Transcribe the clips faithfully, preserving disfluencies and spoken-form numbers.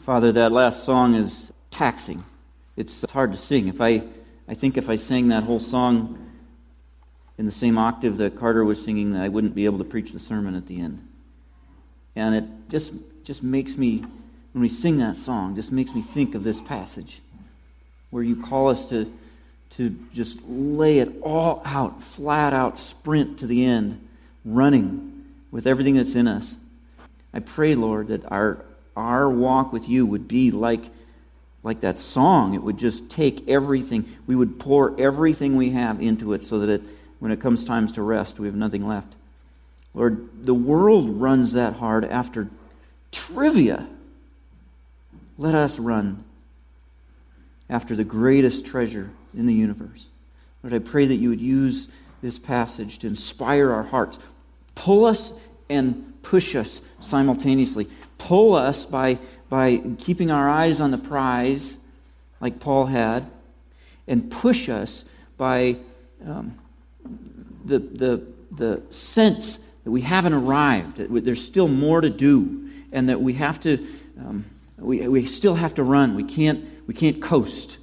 Father, that last song is taxing. It's hard to sing. If I, I think if I sang that whole song in the same octave that Carter was singing, I wouldn't be able to preach the sermon at the end. And it just just makes me, when we sing that song, just makes me think of this passage where you call us to, to just lay it all out, flat out, sprint to the end, running with everything that's in us. I pray, Lord, that our our walk with you would be like, like that song. It would just take everything. We would pour everything we have into it so that it, when it comes times to rest, we have nothing left. Lord, the world runs that hard after trivia. Let us run after the greatest treasure in the universe. Lord, I pray that you would use this passage to inspire our hearts. Pull us and push us simultaneously. Pull us by, by keeping our eyes on the prize, like Paul had, and push us by um, the, the, the sense that we haven't arrived, that there's still more to do, and that we have to, um, we, we still have to run. We can't, we can't coast.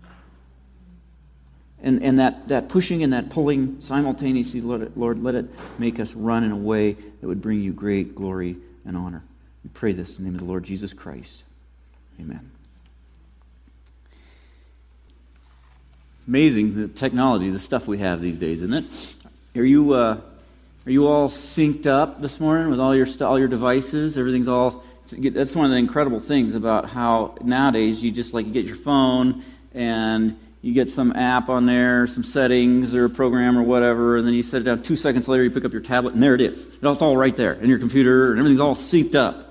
And, and that, that pushing and that pulling simultaneously, Lord, Lord, let it make us run in a way that would bring you great glory and honor. We pray this in the name of the Lord Jesus Christ. Amen. It's amazing, the technology, the stuff we have these days, isn't it? Are you uh, are you all synced up this morning with all your all your devices? Everything's all. That's one of the incredible things about how nowadays you just like you get your phone and you get some app on there, some settings or a program or whatever, and then you set it down. Two seconds later, you pick up your tablet, and there it is. It's all right there in your computer, and everything's all synced up.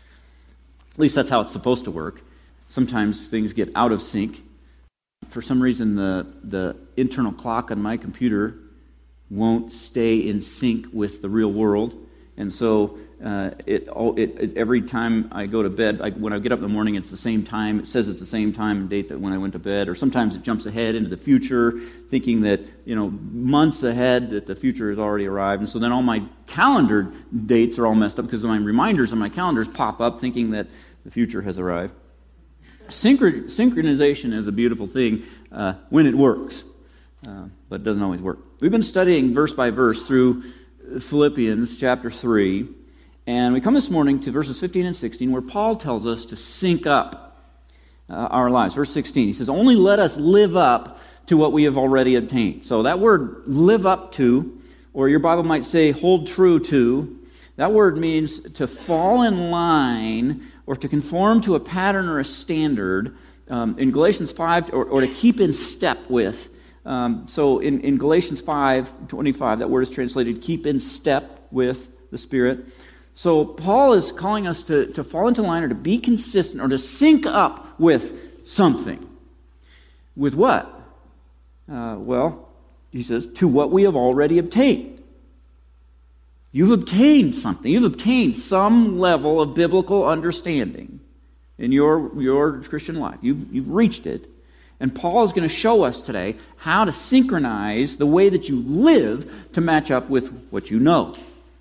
At least that's how it's supposed to work. Sometimes things get out of sync. For some reason, the, the internal clock on my computer won't stay in sync with the real world, and so uh, it, it, it every time I go to bed, I, when I get up in the morning, it's the same time. It says it's the same time and date that when I went to bed, or sometimes it jumps ahead into the future, thinking that you know months ahead that the future has already arrived, and so then all my calendar dates are all messed up because my reminders on my calendars pop up, thinking that the future has arrived. Synchron- synchronization is a beautiful thing uh, when it works, uh, but it doesn't always work. We've been studying verse by verse through Philippians chapter three, and we come this morning to verses fifteen and sixteen, where Paul tells us to sync up uh, our lives. Verse sixteen, he says, "Only let us live up to what we have already obtained." So that word, live up to, or your Bible might say hold true to, that word means to fall in line or to conform to a pattern or a standard. Um, in Galatians five, or, or to keep in step with. Um, so in, in Galatians five twenty-five, that word is translated keep in step with the Spirit. So Paul is calling us to, to fall into line or to be consistent or to sync up with something. With what? Uh, well, he says, to what we have already obtained. You've obtained something. You've obtained some level of biblical understanding in your, your Christian life. You've, you've reached it. And Paul is going to show us today how to synchronize the way that you live to match up with what you know.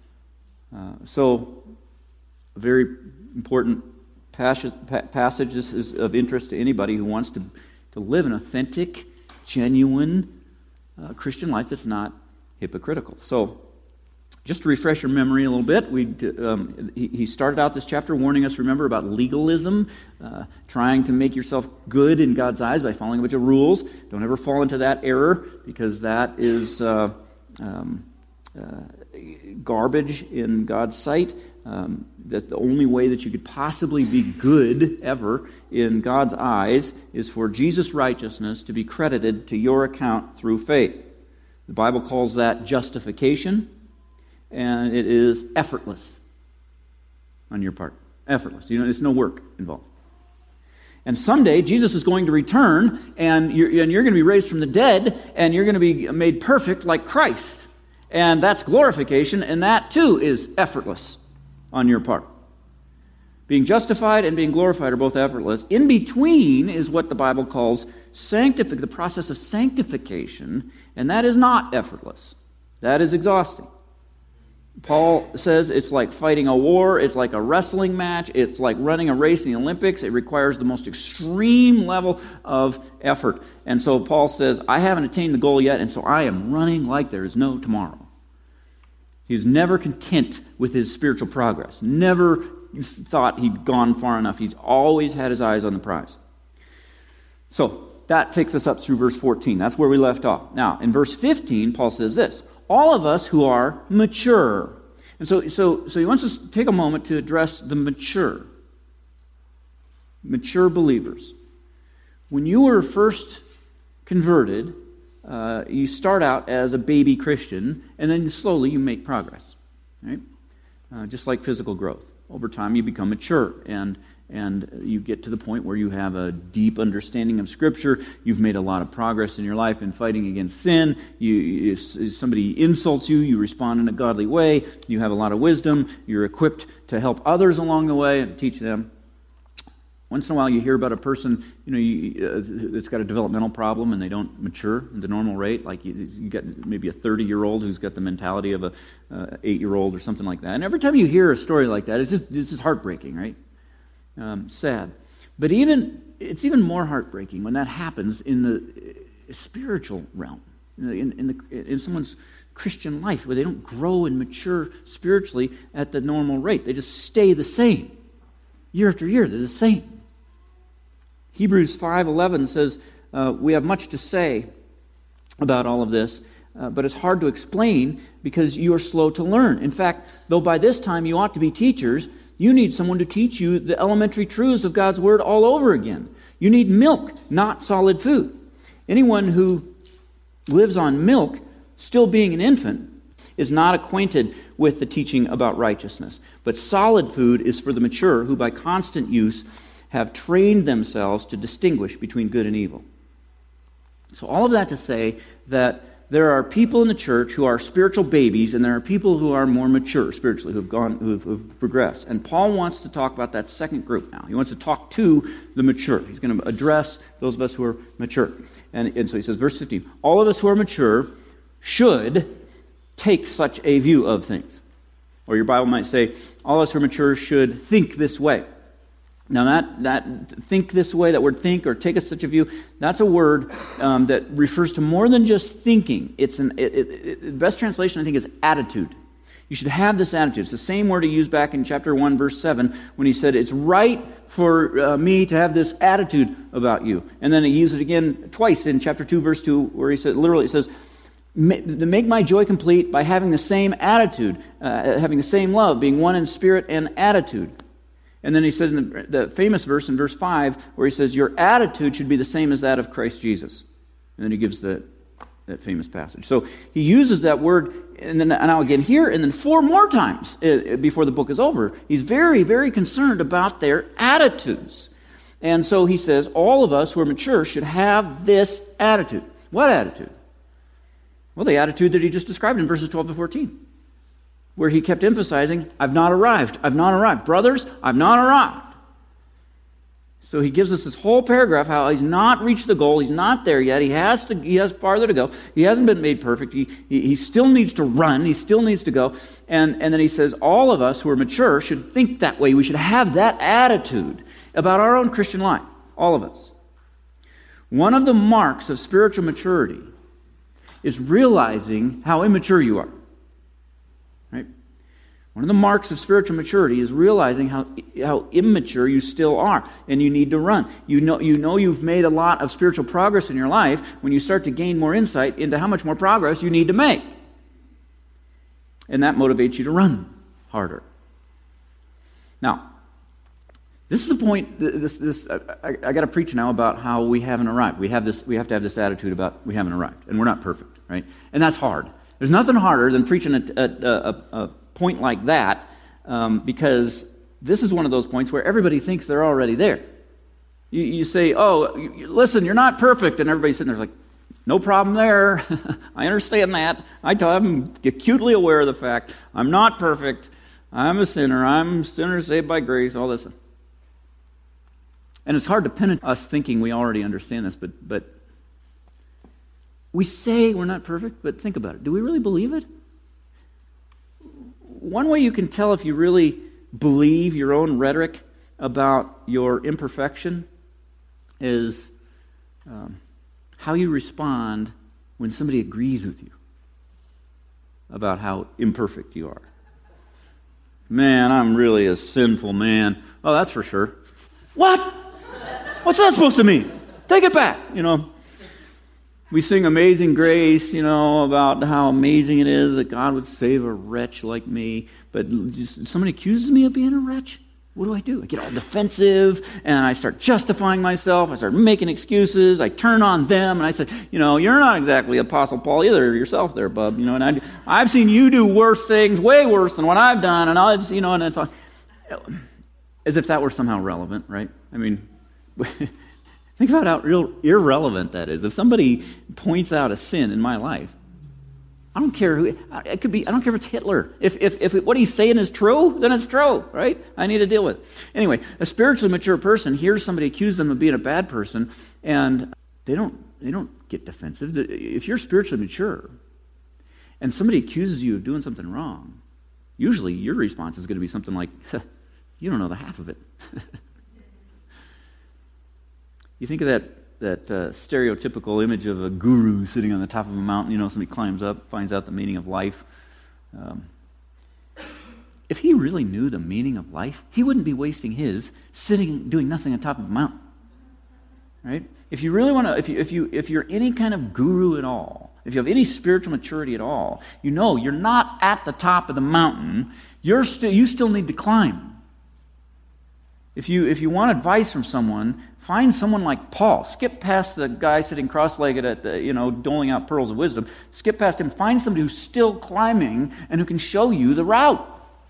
Uh, so, a very important passage, passage this is of interest to anybody who wants to, to live an authentic, genuine uh, Christian life that's not hypocritical. So, just to refresh your memory a little bit, we um, he, he started out this chapter warning us, remember, about legalism, uh, trying to make yourself good in God's eyes by following a bunch of rules. Don't ever fall into that error, because that is uh, um, uh, garbage in God's sight. Um, that the only way that you could possibly be good ever in God's eyes is for Jesus' righteousness to be credited to your account through faith. The Bible calls that justification. And it is effortless on your part. Effortless. You know, there's no work involved. And someday, Jesus is going to return, and you're, and you're going to be raised from the dead, and you're going to be made perfect like Christ. And that's glorification, and that too is effortless on your part. Being justified and being glorified are both effortless. In between is what the Bible calls sanctific, the process of sanctification, and that is not effortless. That is exhausting. Paul says it's like fighting a war, it's like a wrestling match, it's like running a race in the Olympics. It requires the most extreme level of effort. And so Paul says, I haven't attained the goal yet, and so I am running like there is no tomorrow. He was never content with his spiritual progress, never thought he'd gone far enough. He's always had his eyes on the prize. So that takes us up through verse fourteen. That's where we left off. Now, in verse fifteen, Paul says this, all of us who are mature. And so, so, so he wants us to take a moment to address the mature. Mature believers. When you were first converted, uh, you start out as a baby Christian, and then slowly you make progress. Right? Uh, just like physical growth. Over time you become mature, and and you get to the point where you have a deep understanding of Scripture. You've made a lot of progress in your life in fighting against sin. You, if somebody insults you, you respond in a godly way. You have a lot of wisdom. You're equipped to help others along the way and teach them. Once in a while you hear about a person, you know, you, uh, that's got a developmental problem and they don't mature at the normal rate. Like you, you got maybe a thirty-year-old who's got the mentality of a uh, eight-year-old or something like that. And every time you hear a story like that, it's just it's just heartbreaking, right? Um, sad. But even it's even more heartbreaking when that happens in the spiritual realm, in, in, the, in someone's Christian life, where they don't grow and mature spiritually at the normal rate. They just stay the same. Year after year, they're the same. Hebrews five eleven says, uh, we have much to say about all of this, uh, but it's hard to explain because you are slow to learn. In fact, though by this time you ought to be teachers, you need someone to teach you the elementary truths of God's Word all over again. You need milk, not solid food. Anyone who lives on milk, still being an infant, is not acquainted with the teaching about righteousness. But solid food is for the mature, who by constant use have trained themselves to distinguish between good and evil. So all of that to say that there are people in the church who are spiritual babies, and there are people who are more mature spiritually, who've gone, who've, who've progressed. And Paul wants to talk about that second group now. He wants to talk to the mature. He's going to address those of us who are mature. And, and so he says, verse fifteen, all of us who are mature should take such a view of things. Or your Bible might say, all of us who are mature should think this way. Now that, that think this way, that word think or take such a view, that's a word um, that refers to more than just thinking. It's an it, it, it, the best translation, I think, is attitude. You should have this attitude. It's the same word he used back in chapter one, verse seven, when he said, it's right for uh, me to have this attitude about you. And then he used it again twice in chapter two, verse two, where he said, literally, it says, to make my joy complete by having the same attitude, uh, having the same love, being one in spirit and attitude. And then he said in the, the famous verse in verse five, where he says, your attitude should be the same as that of Christ Jesus. And then he gives the, that famous passage. So he uses that word, and then now again here, and then four more times before the book is over. He's very, very concerned about their attitudes. And so he says, all of us who are mature should have this attitude. What attitude? Well, the attitude that he just described in verses twelve to fourteen, where he kept emphasizing, I've not arrived, I've not arrived. Brothers, I've not arrived. So he gives us this whole paragraph how he's not reached the goal, he's not there yet, he has to, he has farther to go, he hasn't been made perfect, he, he, he still needs to run, he still needs to go. And, and then he says, all of us who are mature should think that way. We should have that attitude about our own Christian life, all of us. One of the marks of spiritual maturity is realizing how immature you are. Right? One of the marks of spiritual maturity is realizing how how immature you still are, and you need to run. You know you know you've made a lot of spiritual progress in your life when you start to gain more insight into how much more progress you need to make. And that motivates you to run harder. Now, this is the point. This, this, I, I got to preach now about how we haven't arrived. We have this. We have to have this attitude about we haven't arrived, and we're not perfect, right? And that's hard. There's nothing harder than preaching a, a, a, a point like that, um, because this is one of those points where everybody thinks they're already there. You, you say, "Oh, you, listen, you're not perfect," and everybody's sitting there like, "No problem there. I understand that. I tell, I'm acutely aware of the fact I'm not perfect. I'm a sinner. I'm a sinner saved by grace." All this. And it's hard to pin us thinking we already understand this, but but we say we're not perfect, but think about it. Do we really believe it? one way you can tell if you really believe your own rhetoric about your imperfection is um, how you respond when somebody agrees with you about how imperfect you are. Man, I'm really a sinful man. Oh, that's for sure. What? What's that supposed to mean? Take it back, you know. We sing Amazing Grace, you know, about how amazing it is that God would save a wretch like me. But just, somebody accuses me of being a wretch. What do I do? I get all defensive, and I start justifying myself. I start making excuses. I turn on them, and I say, you know, you're not exactly Apostle Paul either yourself there, bub. You know, and I, I've seen you do worse things, way worse than what I've done, and I just, you know, and it's like, as if that were somehow relevant, right? I mean, think about how real irrelevant that is. If somebody points out a sin in my life, I don't care who it could be. I don't care if it's Hitler. If if if what he's saying is true, then it's true, right? I need to deal with it. Anyway, a spiritually mature person hears somebody accuse them of being a bad person, and they don't they don't get defensive. If you're spiritually mature, and somebody accuses you of doing something wrong, usually your response is going to be something like, "You don't know the half of it." You think of that. that uh, stereotypical image of a guru sitting on the top of a mountain. You know, somebody climbs up, finds out the meaning of life. Um, if he really knew the meaning of life, he wouldn't be wasting his sitting, doing nothing on top of a mountain. Right? If you really want to, if you, if you, if you're any kind of guru at all, if you have any spiritual maturity at all, you know you're not at the top of the mountain. You're still, you still need to climb. If you if you want advice from someone, find someone like Paul. Skip past the guy sitting cross-legged at the, you know, doling out pearls of wisdom. Skip past him. Find somebody who's still climbing and who can show you the route.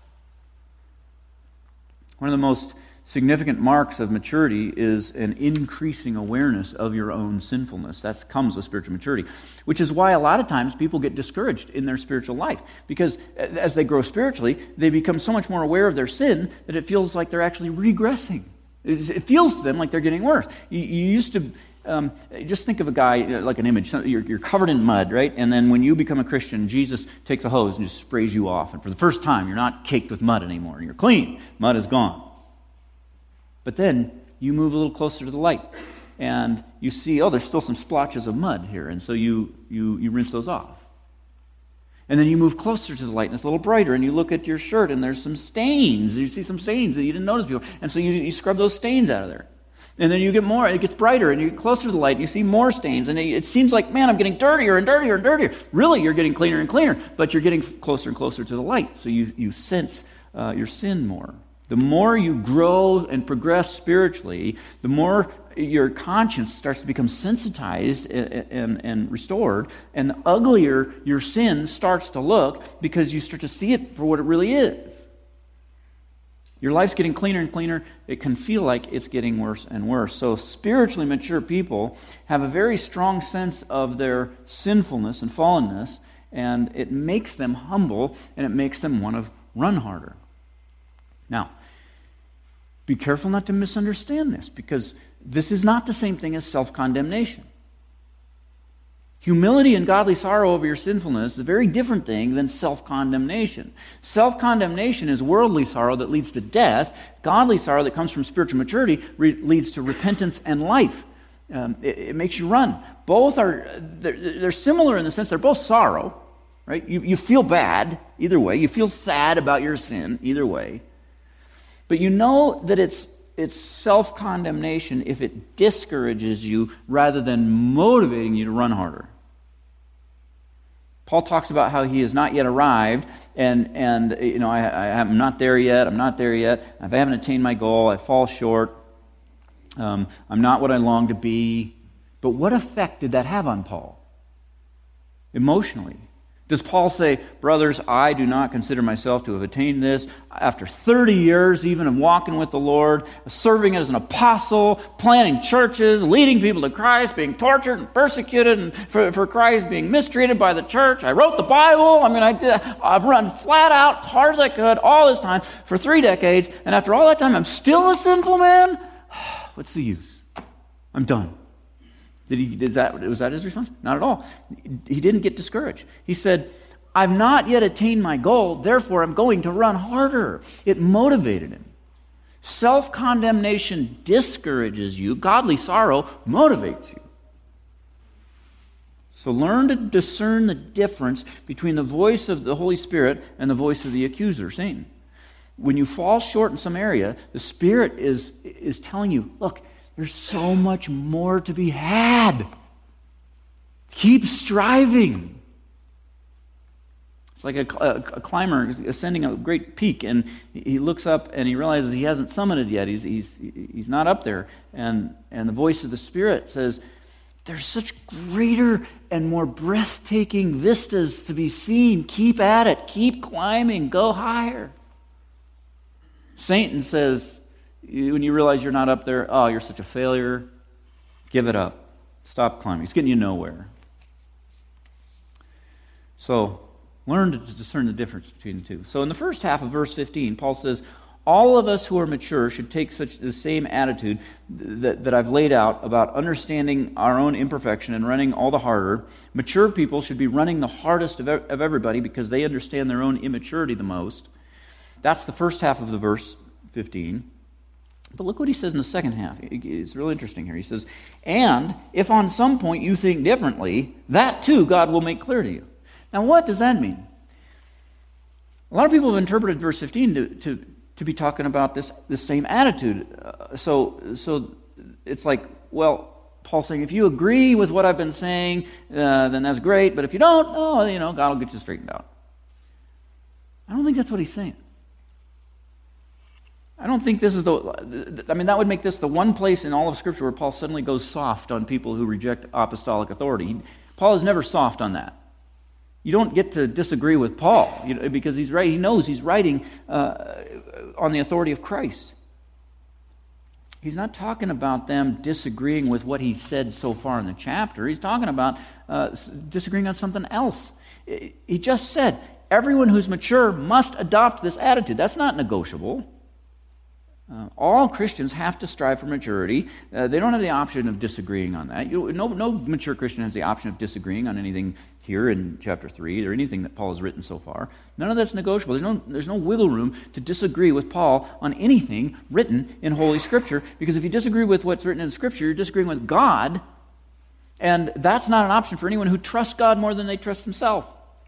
One of the most significant marks of maturity is an increasing awareness of your own sinfulness. That comes with spiritual maturity, which is why a lot of times people get discouraged in their spiritual life, because as they grow spiritually, they become so much more aware of their sin that it feels like they're actually regressing. It feels to them like they're getting worse. You, you used to um, just think of a guy, like an image. You're, you're covered in mud, right? And then when you become a Christian, Jesus takes a hose and just sprays you off. And for the first time, you're not caked with mud anymore. You're clean. Mud is gone. But then you move a little closer to the light, and you see, oh, there's still some splotches of mud here, and so you you you rinse those off. And then you move closer to the light, and it's a little brighter, and you look at your shirt, and there's some stains. You see some stains that you didn't notice before, and so you, you scrub those stains out of there. And then you get more, it gets brighter, and you get closer to the light, and you see more stains, and it, it seems like, man, I'm getting dirtier and dirtier and dirtier. Really, you're getting cleaner and cleaner, but you're getting closer and closer to the light, so you, you sense uh, your sin more. The more you grow and progress spiritually, the more your conscience starts to become sensitized and, and, and restored, and the uglier your sin starts to look because you start to see it for what it really is. Your life's getting cleaner and cleaner. It can feel like it's getting worse and worse. So spiritually mature people have a very strong sense of their sinfulness and fallenness, and it makes them humble, and it makes them want to run harder. Now, be careful not to misunderstand this, because this is not the same thing as self-condemnation. Humility and godly sorrow over your sinfulness is a very different thing than self-condemnation. Self-condemnation is worldly sorrow that leads to death. Godly sorrow that comes from spiritual maturity re- leads to repentance and life. Um, it, it makes you run. Both are they're, they're similar in the sense they're both sorrow, right? You, you feel bad either way. You feel sad about your sin either way. But you know that it's it's self-condemnation if it discourages you rather than motivating you to run harder. Paul talks about how he has not yet arrived, and and you know I, I I'm not there yet. I'm not there yet. I haven't attained my goal. I fall short. Um, I'm not what I long to be. But what effect did that have on Paul? Emotionally. Does Paul say, brothers, I do not consider myself to have attained this after thirty years even of walking with the Lord, serving as an apostle, planting churches, leading people to Christ, being tortured and persecuted and for, for Christ, being mistreated by the church. I wrote the Bible. I mean, I did, I've run flat out as hard as I could all this time for three decades. And after all that time, I'm still a sinful man? What's the use? I'm done. Did he, is that, was that his response? Not at all. He didn't get discouraged. He said, I've not yet attained my goal, therefore I'm going to run harder. It motivated him. Self-condemnation discourages you. Godly sorrow motivates you. So learn to discern the difference between the voice of the Holy Spirit and the voice of the accuser, Satan. When you fall short in some area, the Spirit is, is telling you, look, there's so much more to be had. Keep striving. It's like a, a, a climber ascending a great peak, and he looks up and he realizes he hasn't summited yet. He's, he's, he's not up there. And, and the voice of the Spirit says, there's such greater and more breathtaking vistas to be seen. Keep at it. Keep climbing. Go higher. Satan says, when you realize you're not up there, oh, you're such a failure, give it up. Stop climbing. It's getting you nowhere. So, learn to discern the difference between the two. So in the first half of verse fifteen, Paul says, all of us who are mature should take such the same attitude that, that I've laid out about understanding our own imperfection and running all the harder. Mature people should be running the hardest of, of everybody because they understand their own immaturity the most. That's the first half of the verse fifteen. But look what he says in the second half. It's really interesting here. He says, and if on some point you think differently, that too God will make clear to you. Now what does that mean? A lot of people have interpreted verse fifteen to, to, to be talking about this, this same attitude. Uh, so, so it's like, well, Paul's saying, if you agree with what I've been saying, uh, then that's great. But if you don't, oh, you know, God will get you straightened out. I don't think that's what he's saying. I don't think this is the, I mean, that would make this the one place in all of Scripture where Paul suddenly goes soft on people who reject apostolic authority. He, Paul is never soft on that. You don't get to disagree with Paul, you know, because he's right. He knows he's writing uh, on the authority of Christ. He's not talking about them disagreeing with what he said so far in the chapter. He's talking about uh, disagreeing on something else. He just said, everyone who's mature must adopt this attitude. That's not negotiable. Uh, all Christians have to strive for maturity. Uh, they don't have the option of disagreeing on that. You, no, no mature Christian has the option of disagreeing on anything here in chapter three or anything that Paul has written so far. None of that's negotiable. There's no, there's no wiggle room to disagree with Paul on anything written in Holy Scripture, because if you disagree with what's written in Scripture, you're disagreeing with God, and that's not an option for anyone who trusts God more than they trust himself,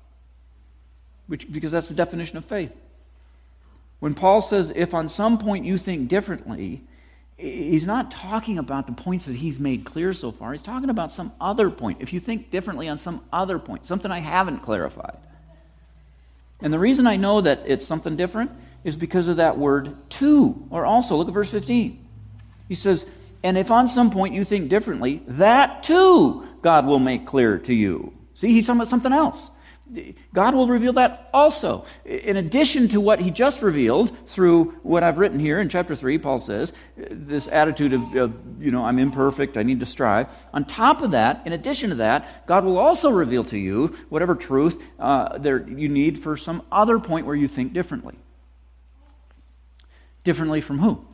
which because that's the definition of faith. When Paul says, if on some point you think differently, he's not talking about the points that he's made clear so far. He's talking about some other point. If you think differently on some other point, something I haven't clarified. And the reason I know that it's something different is because of that word too, or also. Look at verse fifteen. He says, and if on some point you think differently, that too God will make clear to you. See, he's talking about something else. God will reveal that also. In addition to what he just revealed through what I've written here in chapter three, Paul says, this attitude of, of, you know, I'm imperfect, I need to strive. On top of that, in addition to that, God will also reveal to you whatever truth uh, there you need for some other point where you think differently. Differently from who?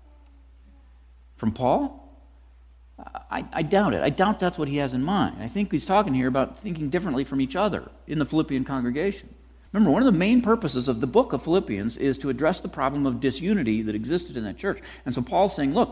From Paul? I, I doubt it. I doubt that's what he has in mind. I think he's talking here about thinking differently from each other in the Philippian congregation. Remember, one of the main purposes of the book of Philippians is to address the problem of disunity that existed in that church. And so Paul's saying, look,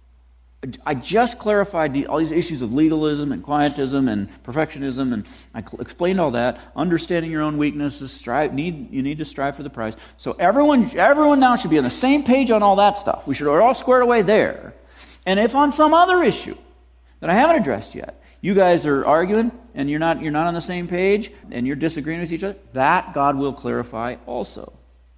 I just clarified the, all these issues of legalism and quietism and perfectionism, and I cl- explained all that. Understanding your own weaknesses, strive, need, you need to strive for the prize. So everyone, everyone now should be on the same page on all that stuff. We should all squared away there. And if on some other issue that I haven't addressed yet, you guys are arguing and you're not you're not on the same page and you're disagreeing with each other, that God will clarify also.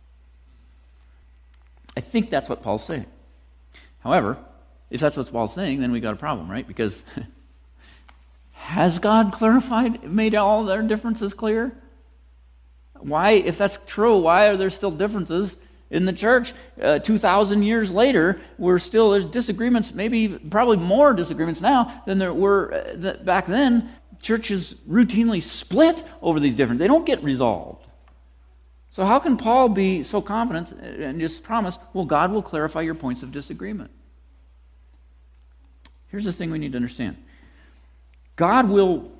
I think that's what Paul's saying. However, if that's what Paul's saying, then we got a problem, right? Because has God clarified, made all their differences clear? Why, if that's true, why are there still differences in the church? uh, two thousand years later, we're still, there's disagreements, maybe probably more disagreements now than there were uh, th- back then. Churches routinely split over these differences. They don't get resolved. So how can Paul be so confident and just promise, well, God will clarify your points of disagreement? Here's the thing we need to understand. God will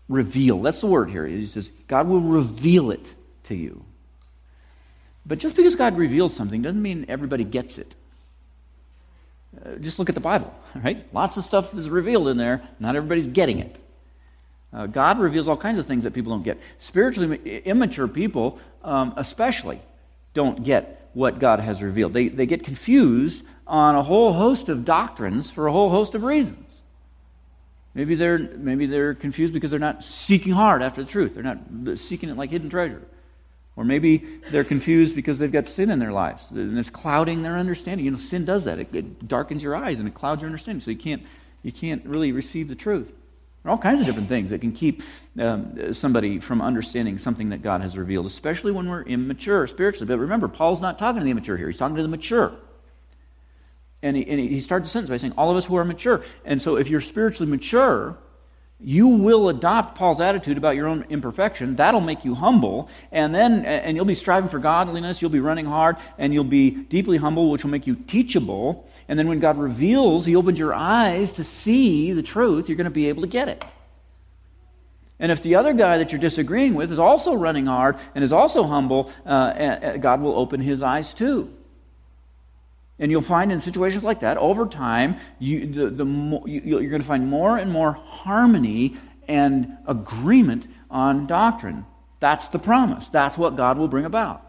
reveal. That's the word here. He says, God will reveal it to you. But just because God reveals something doesn't mean everybody gets it. Uh, just look at the Bible, right? Lots of stuff is revealed in there. Not everybody's getting it. Uh, God reveals all kinds of things that people don't get. Spiritually immature people, um, especially, don't get what God has revealed. They, they get confused on a whole host of doctrines for a whole host of reasons. Maybe they're maybe they're confused because they're not seeking hard after the truth. They're not seeking it like hidden treasure. Or maybe they're confused because they've got sin in their lives, and it's clouding their understanding. You know, sin does that. It, it darkens your eyes and it clouds your understanding, so you can't you can't really receive the truth. There are all kinds of different things that can keep um, somebody from understanding something that God has revealed, especially when we're immature spiritually. But remember, Paul's not talking to the immature here. He's talking to the mature. And he, and he starts the sentence by saying, all of us who are mature. And so if you're spiritually mature, you will adopt Paul's attitude about your own imperfection. That'll make you humble. And then, and you'll be striving for godliness. You'll be running hard. And you'll be deeply humble, which will make you teachable. And then when God reveals, He opens your eyes to see the truth, you're going to be able to get it. And if the other guy that you're disagreeing with is also running hard and is also humble, uh, God will open his eyes too. And you'll find in situations like that, over time, you, the, the more, you, you're going to find more and more harmony and agreement on doctrine. That's the promise. That's what God will bring about.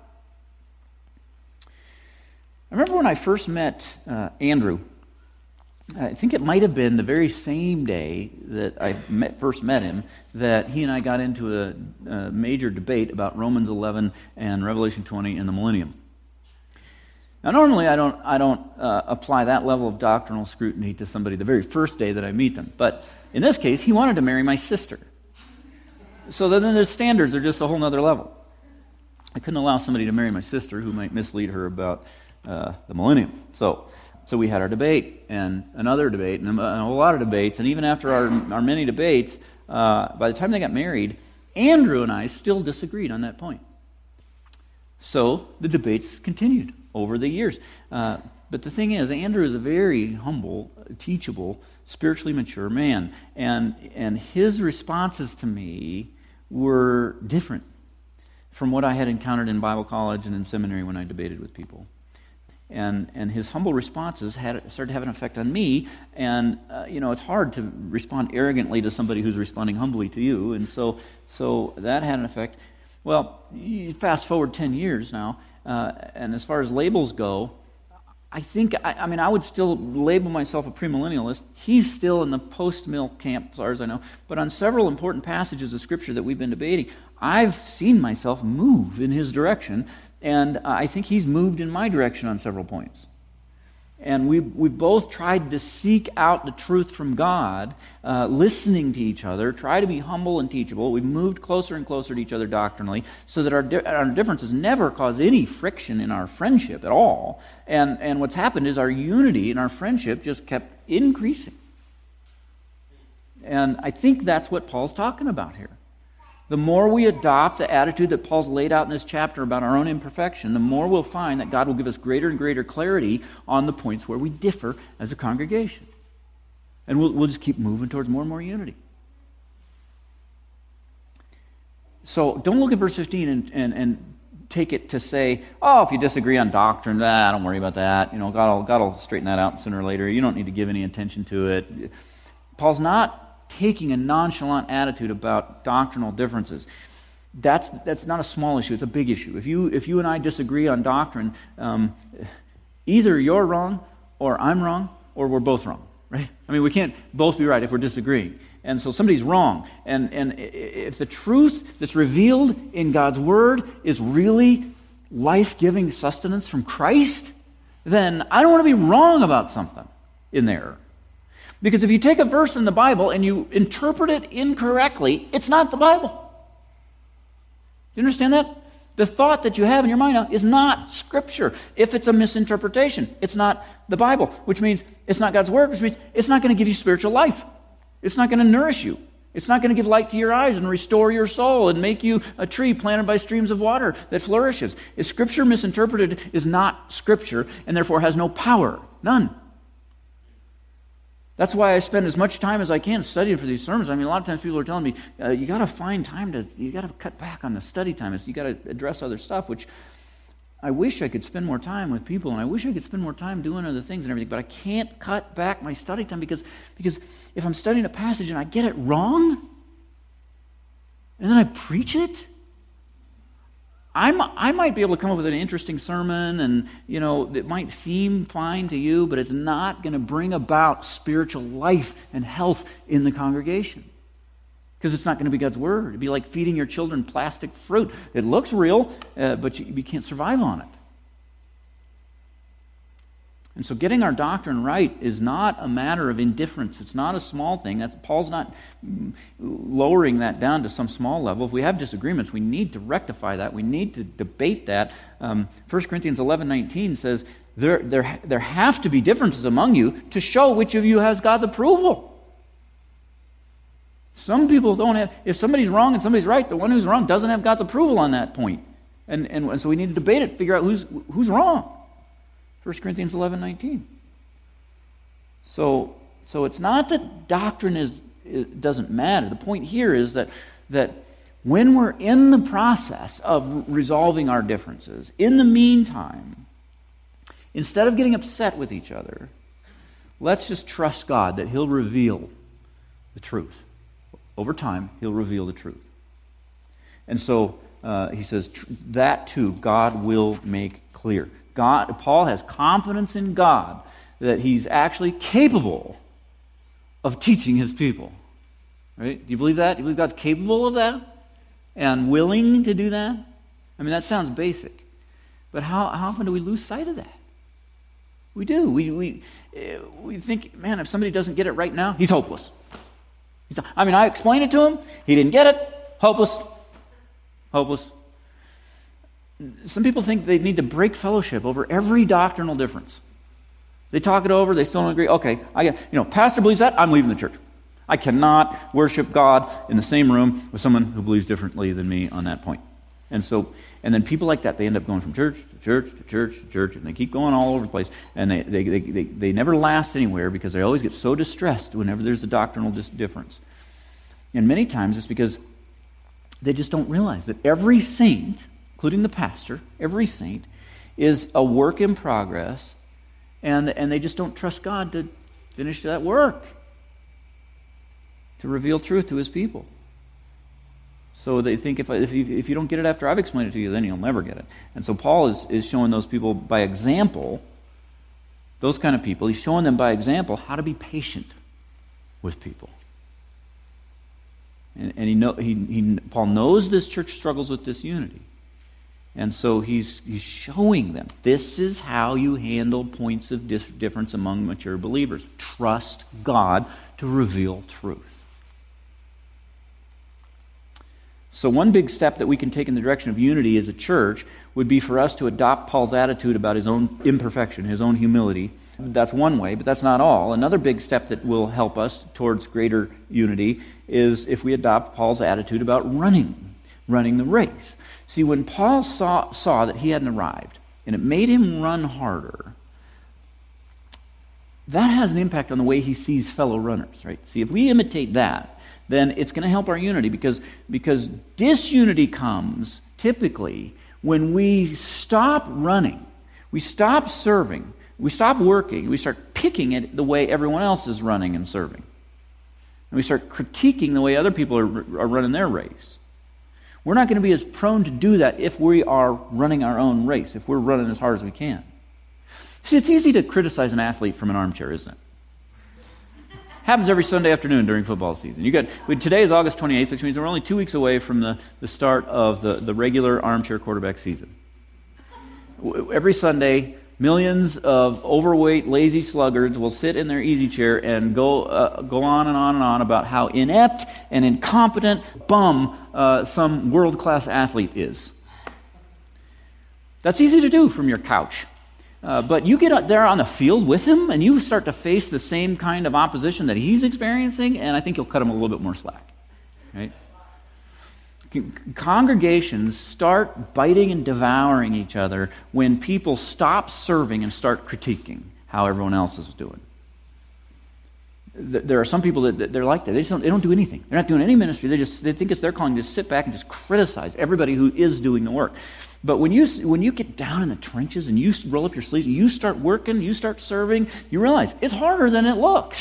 I remember when I first met uh, Andrew. I think it might have been the very same day that I met, first met him, that he and I got into a, a major debate about Romans eleven and Revelation twenty and the millennium. Now, normally I don't I don't uh, apply that level of doctrinal scrutiny to somebody the very first day that I meet them. But in this case, he wanted to marry my sister. So then the standards are just a whole other level. I couldn't allow somebody to marry my sister who might mislead her about uh, the millennium. So so we had our debate and another debate and a, and a whole lot of debates. And even after our, our many debates, uh, by the time they got married, Andrew and I still disagreed on that point. So the debates continued over the years. Uh, but the thing is, Andrew is a very humble, teachable, spiritually mature man. And, and his responses to me were different from what I had encountered in Bible college and in seminary when I debated with people. And and his humble responses had started having an effect on me. And, uh, you know, it's hard to respond arrogantly to somebody who's responding humbly to you. And so, so that had an effect. Well, you fast forward ten years now, uh, and as far as labels go, I think, I, I mean, I would still label myself a premillennialist. He's still in the post-mill camp, as far as I know. But on several important passages of Scripture that we've been debating, I've seen myself move in his direction, and I think he's moved in my direction on several points. And we we both tried to seek out the truth from God, uh, listening to each other, try to be humble and teachable. We've moved closer and closer to each other doctrinally, so that our di- our differences never cause any friction in our friendship at all. And and what's happened is our unity and our friendship just kept increasing. And I think that's what Paul's talking about here. The more we adopt the attitude that Paul's laid out in this chapter about our own imperfection, the more we'll find that God will give us greater and greater clarity on the points where we differ as a congregation. And we'll, we'll just keep moving towards more and more unity. So don't look at verse fifteen and, and, and take it to say, oh, if you disagree on doctrine, ah, don't worry about that. You know, God will, God will straighten that out sooner or later. You don't need to give any attention to it. Paul's not taking a nonchalant attitude about doctrinal differences. That's that's not a small issue, it's a big issue. If you if you and I disagree on doctrine, um, either you're wrong, or I'm wrong, or we're both wrong, right? I mean, we can't both be right if we're disagreeing. And so somebody's wrong. And, and if the truth that's revealed in God's Word is really life-giving sustenance from Christ, then I don't want to be wrong about something in there. Because if you take a verse in the Bible and you interpret it incorrectly, it's not the Bible. Do you understand that? The thought that you have in your mind now is not Scripture. If it's a misinterpretation, it's not the Bible, which means it's not God's Word, which means it's not going to give you spiritual life. It's not going to nourish you. It's not going to give light to your eyes and restore your soul and make you a tree planted by streams of water that flourishes. If Scripture misinterpreted is not Scripture and therefore has no power, none. That's why I spend as much time as I can studying for these sermons. I mean, a lot of times people are telling me, uh, you got to find time to, you got to cut back on the study time. You got to address other stuff, which I wish I could spend more time with people, and I wish I could spend more time doing other things and everything, but I can't cut back my study time because, because if I'm studying a passage and I get it wrong, and then I preach it, I'm, I might be able to come up with an interesting sermon, and you know it might seem fine to you, but it's not going to bring about spiritual life and health in the congregation because it's not going to be God's Word. It'd be like feeding your children plastic fruit. It looks real, uh, but you, you can't survive on it. And so getting our doctrine right is not a matter of indifference. It's not a small thing. That's, Paul's not lowering that down to some small level. If we have disagreements, we need to rectify that. We need to debate that. Um, First Corinthians eleven nineteen says, there, there, there have to be differences among you to show which of you has God's approval. Some people don't have, if somebody's wrong and somebody's right, the one who's wrong doesn't have God's approval on that point. And, and, and so we need to debate it, figure out who's who's wrong. First Corinthians eleven nineteen. So, so it's not that doctrine is it doesn't matter. The point here is that that when we're in the process of resolving our differences, in the meantime, instead of getting upset with each other, let's just trust God that He'll reveal the truth. Over time, He'll reveal the truth. And so uh, he says that too God will make clear. God, Paul has confidence in God that he's actually capable of teaching his people. Right? Do you believe that? Do you believe God's capable of that? And willing to do that? I mean, that sounds basic. But how, how often do we lose sight of that? We do. We, we, we think, man, if somebody doesn't get it right now, he's hopeless. He's, I mean, I explained it to him. He didn't get it. Hopeless. Hopeless. Some people think they need to break fellowship over every doctrinal difference. They talk it over, they still don't agree. Okay, I get, you know, pastor believes that, I'm leaving the church. I cannot worship God in the same room with someone who believes differently than me on that point. And so, and then people like that, they end up going from church to church to church to church, and they keep going all over the place, and they they they, they, they never last anywhere because they always get so distressed whenever there's a doctrinal dis- difference. And many times it's because they just don't realize that every saint, including the pastor, every saint, is a work in progress, and, and they just don't trust God to finish that work, to reveal truth to His people. So they think if, I, if, you, if you don't get it after I've explained it to you, then you'll never get it. And so Paul is, is showing those people by example, those kind of people, he's showing them by example how to be patient with people. And, and he know, he, he, Paul knows this church struggles with disunity. And so he's he's showing them, this is how you handle points of dis- difference among mature believers. Trust God to reveal truth. So one big step that we can take in the direction of unity as a church would be for us to adopt Paul's attitude about his own imperfection, his own humility. That's one way, but that's not all. Another big step that will help us towards greater unity is if we adopt Paul's attitude about running, running the race. See, when Paul saw, saw that he hadn't arrived, and it made him run harder, that has an impact on the way he sees fellow runners, right? See, if we imitate that, then it's going to help our unity, because, because disunity comes typically when we stop running, we stop serving, we stop working, we start picking at the way everyone else is running and serving. And we start critiquing the way other people are, are running their race. We're not going to be as prone to do that if we are running our own race, if we're running as hard as we can. See, it's easy to criticize an athlete from an armchair, isn't it? Happens every Sunday afternoon during football season. You got we, today is August twenty-eighth, which means we're only two weeks away from the, the start of the, the regular armchair quarterback season. Every Sunday, millions of overweight, lazy sluggards will sit in their easy chair and go uh, go on and on and on about how inept and incompetent bum uh, some world-class athlete is. That's easy to do from your couch. Uh, but you get out there on the field with him, and you start to face the same kind of opposition that he's experiencing, and I think you'll cut him a little bit more slack. Right? Congregations start biting and devouring each other when people stop serving and start critiquing how everyone else is doing. th- there are some people that, that they're like that. They just don't, they don't do anything. They're not doing any ministry. They just they think it's their calling to just sit back and just criticize everybody who is doing the work. But when you when you get down in the trenches and you roll up your sleeves, and you start working, you start serving, you realize it's harder than it looks.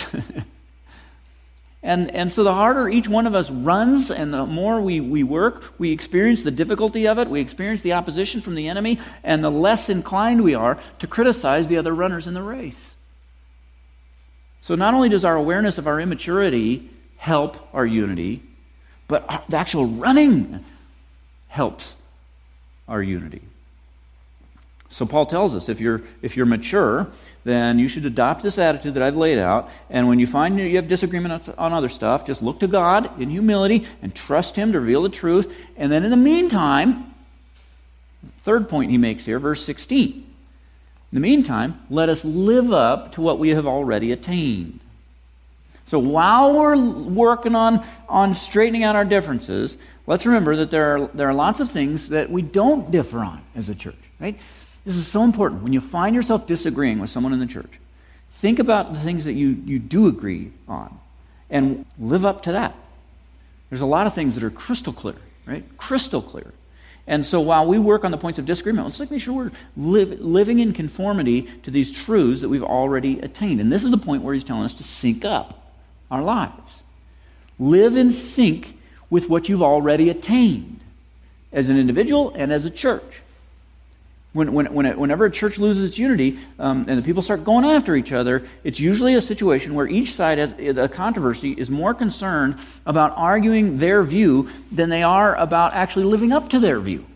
and and so the harder each one of us runs, and the more we, we work, we experience the difficulty of it, we experience the opposition from the enemy, and the less inclined we are to criticize the other runners in the race. So not only does our awareness of our immaturity help our unity, but our, the actual running helps our unity. So Paul tells us, if you're if you're mature, then you should adopt this attitude that I've laid out, and when you find you have disagreement on other stuff, just look to God in humility and trust Him to reveal the truth. And then in the meantime, third point he makes here, verse sixteen. In the meantime, let us live up to what we have already attained. So while we're working on, on straightening out our differences, let's remember that there are, there are lots of things that we don't differ on as a church, right? This is so important. When you find yourself disagreeing with someone in the church, think about the things that you, you do agree on and live up to that. There's a lot of things that are crystal clear, right? Crystal clear. And so while we work on the points of disagreement, let's make sure we're live, living in conformity to these truths that we've already attained. And this is the point where he's telling us to sync up our lives. Live in sync with what you've already attained as an individual and as a church. When, when, when it, whenever a church loses its unity um, and the people start going after each other, it's usually a situation where each side, has, the controversy, is more concerned about arguing their view than they are about actually living up to their view.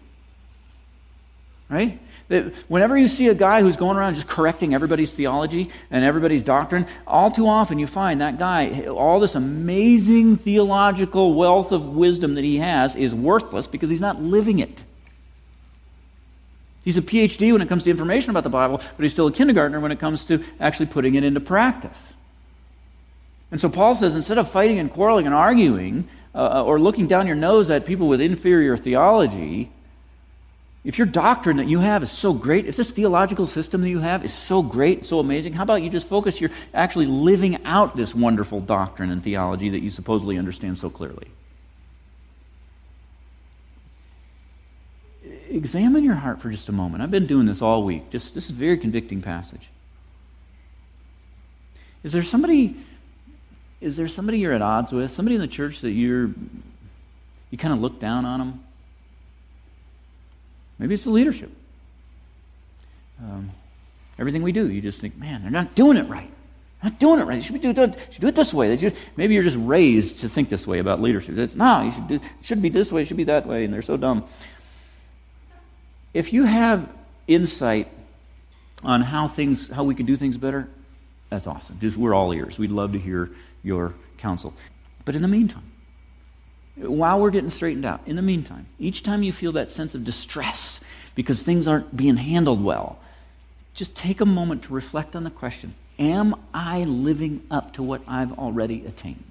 Right? That whenever you see a guy who's going around just correcting everybody's theology and everybody's doctrine, all too often you find that guy, all this amazing theological wealth of wisdom that he has is worthless because he's not living it. He's a P H D when it comes to information about the Bible, but he's still a kindergartner when it comes to actually putting it into practice. And so Paul says, instead of fighting and quarreling and arguing, uh, or looking down your nose at people with inferior theology, if your doctrine that you have is so great, if this theological system that you have is so great, so amazing, how about you just focus your actually living out this wonderful doctrine and theology that you supposedly understand so clearly? Examine your heart for just a moment. I've been doing this all week. Just this is a very convicting passage. Is there somebody is there somebody you're at odds with? Somebody in the church that you're you kind of look down on them? Maybe it's the leadership. Um, everything we do, you just think, man, they're not doing it right. They're not doing it right. They should, be do, do, should do it this way. They should, maybe you're just raised to think this way about leadership. It's, no, you should do, it should be this way, it should be that way, and they're so dumb. If you have insight on how things, how we could do things better, that's awesome. Just, we're all ears. We'd love to hear your counsel. But in the meantime, while we're getting straightened out, in the meantime, each time you feel that sense of distress because things aren't being handled well, just take a moment to reflect on the question, am I living up to what I've already attained?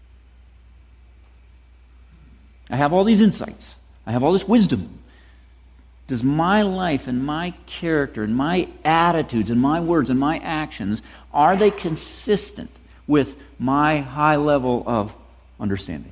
I have all these insights. I have all this wisdom. Does my life and my character and my attitudes and my words and my actions, are they consistent with my high level of understanding?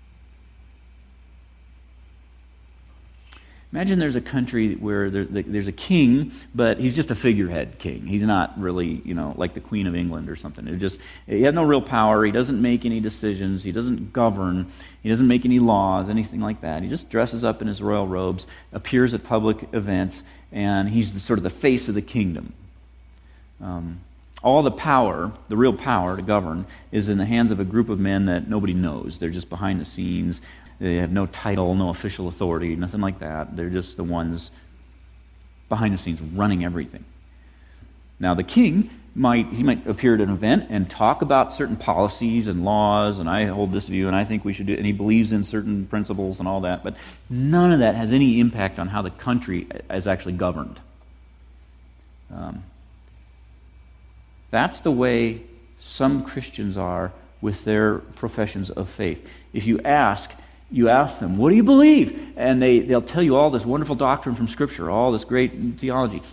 Imagine there's a country where there, there's a king, but he's just a figurehead king. He's not really, you know, like the Queen of England or something. It just he has no real power. He doesn't make any decisions. He doesn't govern. He doesn't make any laws, anything like that. He just dresses up in his royal robes, appears at public events, and he's the, sort of the face of the kingdom. Um, all the power, the real power to govern, is in the hands of a group of men that nobody knows. They're just behind the scenes. They have no title, no official authority, nothing like that. They're just the ones behind the scenes running everything. Now the king might he might appear at an event and talk about certain policies and laws, and I hold this view, and I think we should do it, and he believes in certain principles and all that, but none of that has any impact on how the country is actually governed. Um, that's the way some Christians are with their professions of faith. If you ask, you ask them, what do you believe? And they, they'll tell you all this wonderful doctrine from Scripture, all this great theology.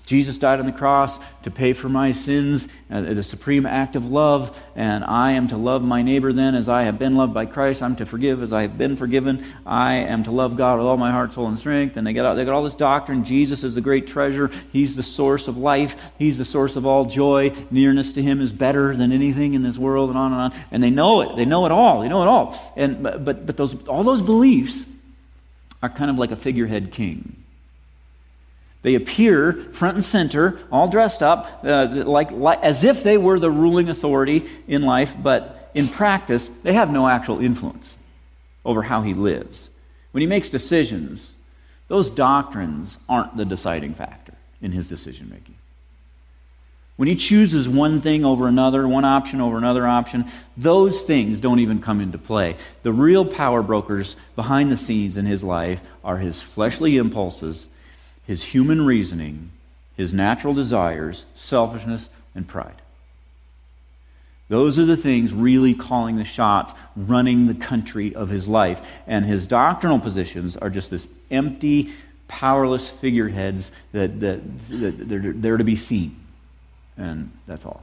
Jesus died on the cross to pay for my sins, uh, the supreme act of love, and I am to love my neighbor then as I have been loved by Christ. I'm to forgive as I have been forgiven. I am to love God with all my heart, soul, and strength. And they got, they got all this doctrine. Jesus is the great treasure. He's the source of life. He's the source of all joy. Nearness to Him is better than anything in this world, and on and on. And they know it. They know it all. They know it all. And But, but, but those all those beliefs are kind of like a figurehead king. They appear front and center, all dressed up, uh, like, like as if they were the ruling authority in life, but in practice, they have no actual influence over how he lives. When he makes decisions, those doctrines aren't the deciding factor in his decision-making. When he chooses one thing over another, one option over another option, those things don't even come into play. The real power brokers behind the scenes in his life are his fleshly impulses, his human reasoning, his natural desires, selfishness, and pride. Those are the things really calling the shots, running the country of his life. And his doctrinal positions are just this empty, powerless figureheads that, that, that they're, they're to be seen. And that's all.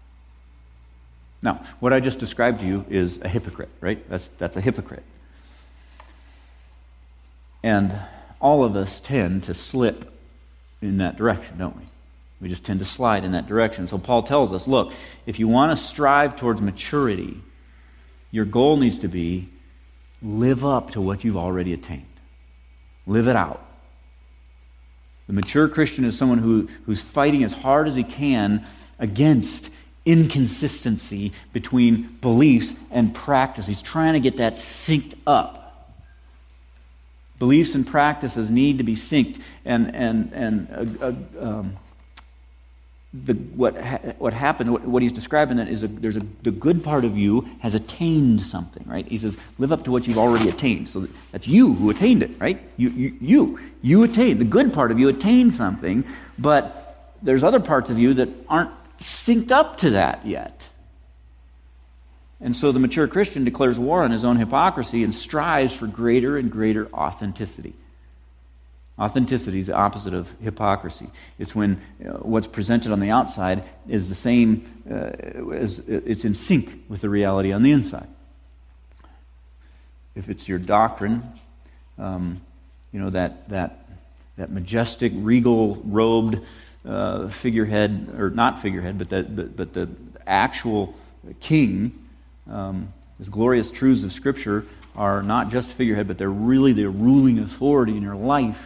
Now, what I just described to you is a hypocrite, right? That's, that's a hypocrite. And all of us tend to slip in that direction, don't we? We just tend to slide in that direction. So Paul tells us, look, if you want to strive towards maturity, your goal needs to be live up to what you've already attained. Live it out. The mature Christian is someone who, who's fighting as hard as he can against inconsistency between beliefs and practice. He's trying to get that synced up. Beliefs and practices need to be synced, and and and uh, uh, um, the what ha- what happened, what, what he's describing that is a, there's a the good part of you has attained something, right? He says, live up to what you've already attained. So that's you who attained it, right? You you you you attained the good part of you attained something, but there's other parts of you that aren't synced up to that yet. And so the mature Christian declares war on his own hypocrisy and strives for greater and greater authenticity. Authenticity is the opposite of hypocrisy. It's when uh, what's presented on the outside is the same, uh, as it's in sync with the reality on the inside. If it's your doctrine, um, you know, that that that majestic, regal, robed uh, figurehead, or not figurehead, but that but, but the actual king. Um, these glorious truths of Scripture are not just figurehead, but they're really the ruling authority in your life.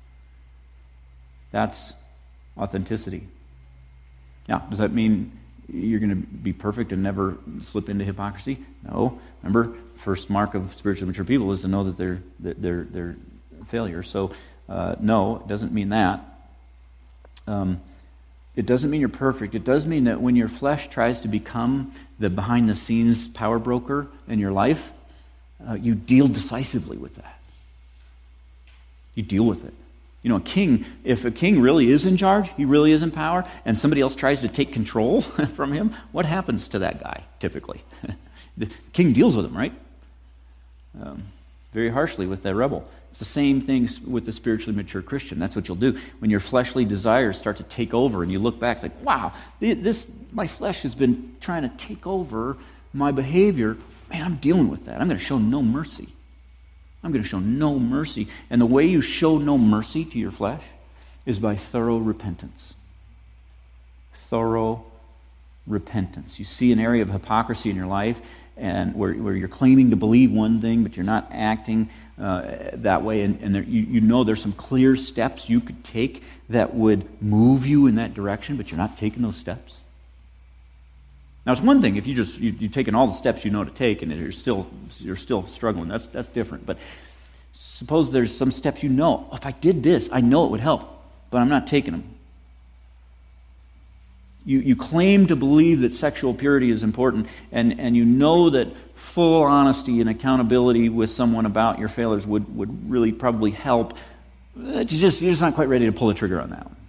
That's authenticity. Now, does that mean you're going to be perfect and never slip into hypocrisy? No. Remember, first mark of spiritually mature people is to know that they're that they're they're failures. So, uh, no, it doesn't mean that. Um, It doesn't mean you're perfect. It does mean that when your flesh tries to become the behind-the-scenes power broker in your life, uh, you deal decisively with that. You deal with it. You know, a king, if a king really is in charge, he really is in power, and somebody else tries to take control from him, what happens to that guy, typically? The king deals with him, right? Um, very harshly with that rebel. It's the same thing with the spiritually mature Christian. That's what you'll do. When your fleshly desires start to take over and you look back, it's like, wow, this my flesh has been trying to take over my behavior. Man, I'm dealing with that. I'm going to show no mercy. I'm going to show no mercy. And the way you show no mercy to your flesh is by thorough repentance. Thorough repentance. You see an area of hypocrisy in your life, and where, where you're claiming to believe one thing, but you're not acting uh, that way, and, and there, you, you know there's some clear steps you could take that would move you in that direction, but you're not taking those steps. Now, it's one thing if you just you, you've taken all the steps you know to take, and you're still you're still struggling. That's that's different. But suppose there's some steps you know. If I did this, I know it would help, but I'm not taking them. You you claim to believe that sexual purity is important, and, and you know that full honesty and accountability with someone about your failures would, would really probably help. You just, you're just not quite ready to pull the trigger on that one.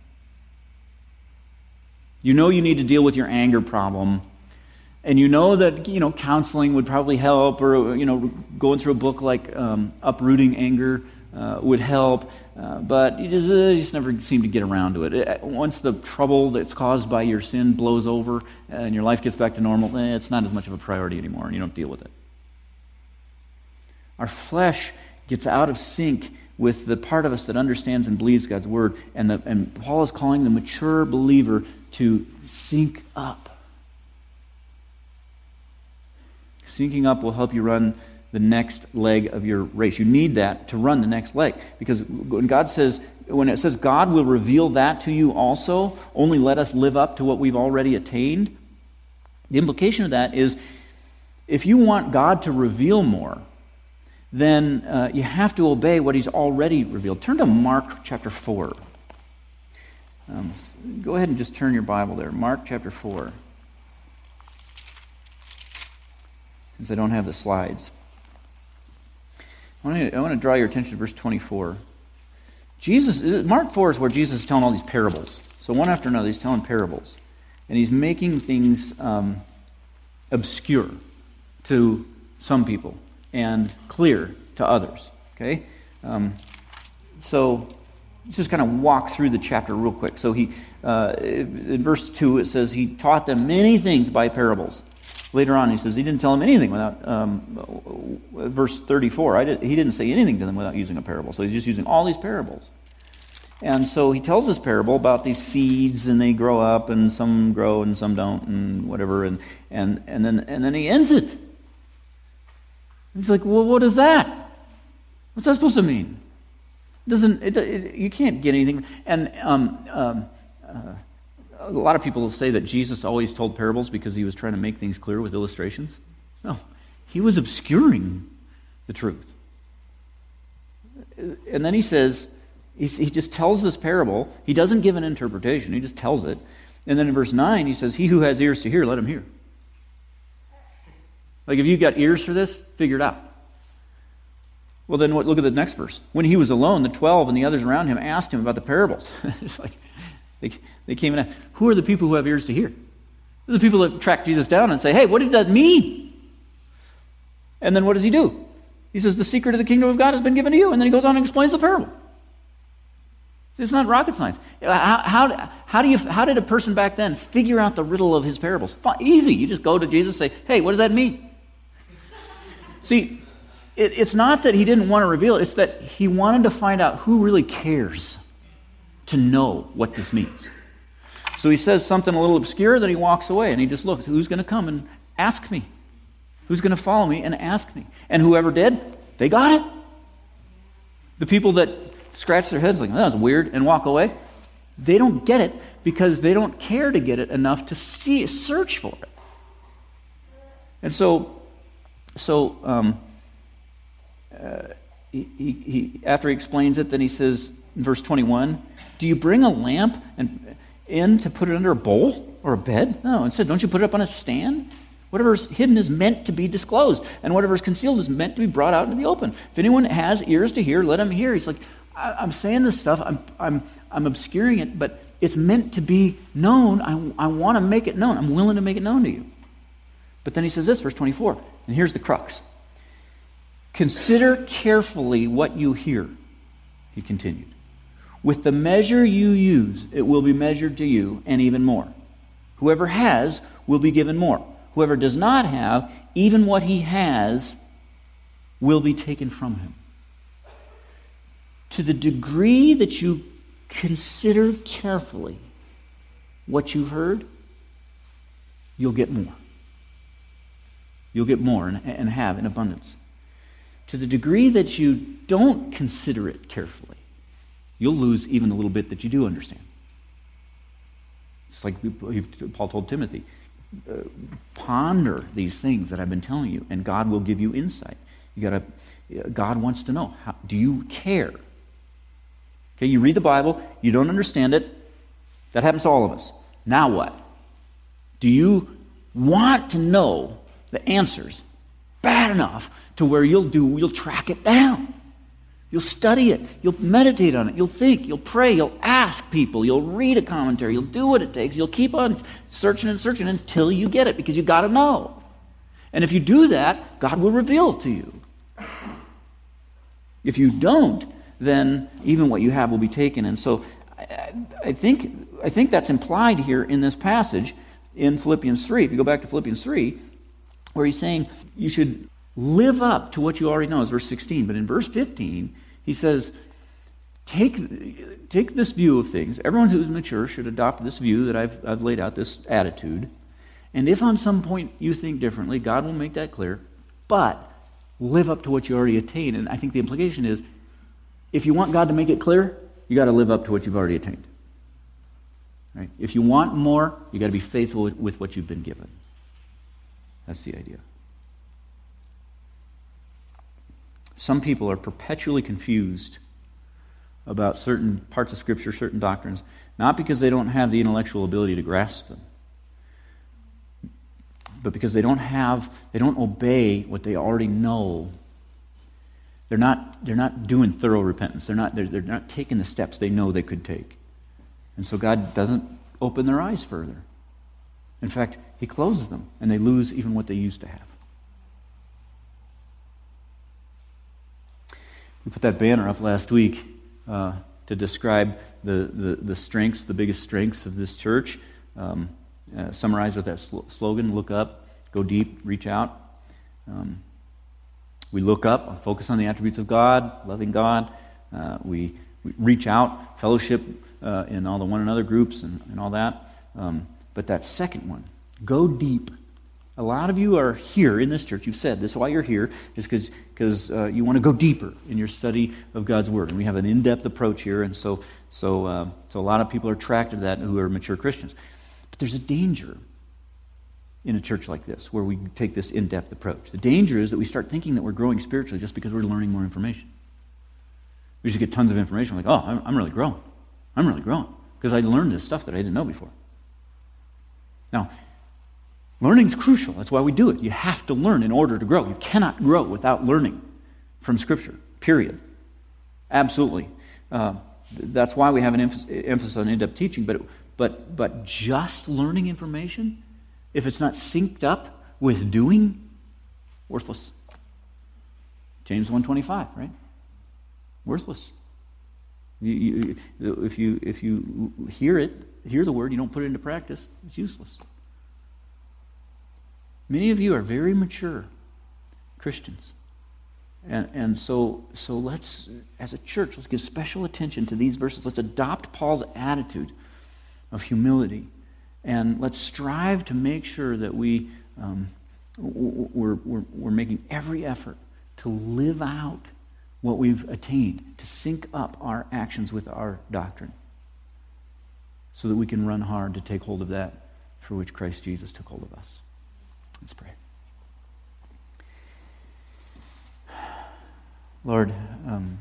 You know you need to deal with your anger problem, and you know that, you know, counseling would probably help, or, you know, going through a book like um, Uprooting Anger uh, would help, uh, but you just, uh, you just never seem to get around to it. it. Once the trouble that's caused by your sin blows over and your life gets back to normal, eh, it's not as much of a priority anymore, and you don't deal with it. Our flesh gets out of sync with the part of us that understands and believes God's word, and, the, and Paul is calling the mature believer to sync up. Syncing up will help you run the next leg of your race. You need that to run the next leg. Because when God says, when it says God will reveal that to you also, only let us live up to what we've already attained, the implication of that is if you want God to reveal more, then uh, you have to obey what He's already revealed. Turn to Mark chapter four. Um, go ahead and just turn your Bible there. Mark chapter four. Since I don't have the slides. I want to, I want to draw your attention to verse twenty-four. Jesus, Mark four is where Jesus is telling all these parables. So one after another, He's telling parables. And He's making things um, obscure to some people and clear to others. Okay? Um, so let's just kind of walk through the chapter real quick. So he, uh, in verse two, it says, He taught them many things by parables. Later on, he says he didn't tell them anything without, um, verse thirty-four, I did, he didn't say anything to them without using a parable. So he's just using all these parables. And so he tells this parable about these seeds, and they grow up, and some grow and some don't, and whatever, and and, and then and then he ends it. He's like, well, what is that? What's that supposed to mean? It doesn't it, it, you can't get anything. And um, um, uh, a lot of people will say that Jesus always told parables because He was trying to make things clear with illustrations. No, He was obscuring the truth. And then He says, he, he just tells this parable. He doesn't give an interpretation. He just tells it. And then in verse nine, He says, He who has ears to hear, let him hear. Like, if you've got ears for this, figure it out. Well, then what, look at the next verse. When He was alone, the twelve and the others around Him asked Him about the parables. It's like, They, they came and asked, who are the people who have ears to hear? They're the people that track Jesus down and say, hey, what did that mean? And then what does He do? He says, the secret of the kingdom of God has been given to you. And then He goes on and explains the parable. It's not rocket science. How, how, how, do you, how did a person back then figure out the riddle of His parables? Easy. You just go to Jesus and say, hey, what does that mean? See, it, it's not that He didn't want to reveal it. It's that He wanted to find out who really cares to know what this means. So He says something a little obscure, then He walks away and He just looks, who's going to come and ask me? Who's going to follow me and ask me? And whoever did, they got it. The people that scratch their heads like, oh, that was weird, and walk away, they don't get it because they don't care to get it enough to see, search for it. And so, so um, uh, he, he, he, after he explains it, then he says, in verse twenty-one, do you bring a lamp and in to put it under a bowl or a bed? No, instead, don't you put it up on a stand? Whatever's hidden is meant to be disclosed, and whatever's concealed is meant to be brought out into the open. If anyone has ears to hear, let him hear. He's like, I, I'm saying this stuff, I'm, I'm, I'm obscuring it, but it's meant to be known. I, I want to make it known. I'm willing to make it known to you. But then he says this, verse twenty-four, and here's the crux. Consider carefully what you hear, he continued. With the measure you use, it will be measured to you, and even more. Whoever has will be given more. Whoever does not have, even what he has will be taken from him. To the degree that you consider carefully what you've heard, you'll get more. You'll get more and, and have in abundance. To the degree that you don't consider it carefully, you'll lose even the little bit that you do understand. It's like Paul told Timothy, uh, ponder these things that I've been telling you, and God will give you insight. You gotta. God wants to know, how, do you care? Okay, you read the Bible, you don't understand it. That happens to all of us. Now what? Do you want to know the answers bad enough to where you'll do, you'll track it down? You'll study it. You'll meditate on it. You'll think. You'll pray. You'll ask people. You'll read a commentary. You'll do what it takes. You'll keep on searching and searching until you get it, because you've got to know. And if you do that, God will reveal it to you. If you don't, then even what you have will be taken. And so I, I think I think that's implied here in this passage in Philippians three. If you go back to Philippians three, where he's saying you should live up to what you already know, is verse sixteen. But in verse fifteen, he says, take, take this view of things. Everyone who is mature should adopt this view that I've, I've laid out, this attitude. And if on some point you think differently, God will make that clear. But live up to what you already attained. And I think the implication is, if you want God to make it clear, you got to live up to what you've already attained. Right? If you want more, you got to be faithful with, with what you've been given. That's the idea. Some people are perpetually confused about certain parts of Scripture, certain doctrines, not because they don't have the intellectual ability to grasp them, but because they don't have, they don't obey what they already know. They're not, they're not doing thorough repentance. They're not, they're, they're not taking the steps they know they could take. And so God doesn't open their eyes further. In fact, He closes them, and they lose even what they used to have. We put that banner up last week uh, to describe the, the, the strengths, the biggest strengths of this church. Um, uh, summarized with that sl- slogan, look up, go deep, reach out. Um, we look up, focus on the attributes of God, loving God. Uh, we, we reach out, fellowship uh, in all the one another groups and, and all that. Um, but that second one, go deep. A lot of you are here in this church. You've said this, why you're here is because because uh, you want to go deeper in your study of God's Word. And we have an in-depth approach here, and so so uh, so a lot of people are attracted to that who are mature Christians. But there's a danger in a church like this where we take this in-depth approach. The danger is that we start thinking that we're growing spiritually just because we're learning more information. We just get tons of information like, oh, I'm, I'm really growing. I'm really growing because I learned this stuff that I didn't know before. Now, learning is crucial. That's why we do it. You have to learn in order to grow. You cannot grow without learning from Scripture, period. Absolutely. Uh, that's why we have an emphasis, emphasis on in-depth teaching, but, but, but just learning information, if it's not synced up with doing, worthless. James one twenty-five, right? Worthless. You, you, if you if you hear it, hear the word, you don't put it into practice, it's useless. Many of you are very mature Christians. And and so so let's, as a church, let's give special attention to these verses. Let's adopt Paul's attitude of humility. And let's strive to make sure that we, um, we're, we're, we're making every effort to live out what we've attained, to sync up our actions with our doctrine, so that we can run hard to take hold of that for which Christ Jesus took hold of us. Let's pray. Lord, um,